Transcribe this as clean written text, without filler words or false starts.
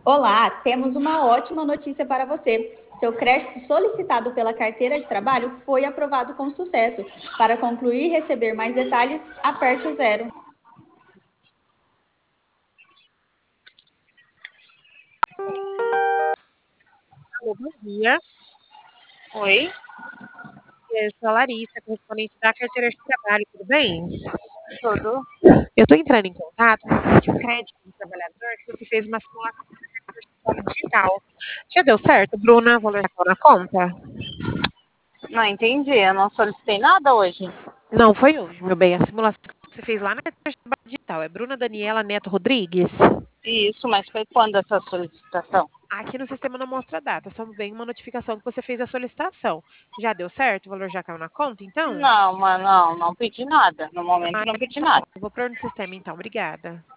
Olá, temos uma ótima notícia para você. Seu crédito solicitado pela carteira de trabalho foi aprovado com sucesso. Para concluir e receber mais detalhes, aperte o zero. Alô, bom dia. Oi, Eu sou a Larissa, correspondente da carteira de trabalho, tudo bem? tudo? Eu estou entrando em contato com o crédito do trabalhador que você fez uma simulação da carteira de trabalho digital. Já deu certo, Bruna? O valor já caiu na conta? Não entendi, eu não solicitei nada hoje. Não, foi hoje, meu bem. A simulação que você fez lá na carteira de trabalho digital é Bruna Daniela Neto Rodrigues? Isso, mas foi quando essa solicitação? Aqui no sistema não mostra a data, só vem uma notificação que você fez a solicitação. Já deu certo? O valor já caiu na conta, então? Não, mas não pedi nada. No momento não pedi nada. Eu vou pôr no sistema, então. Obrigada.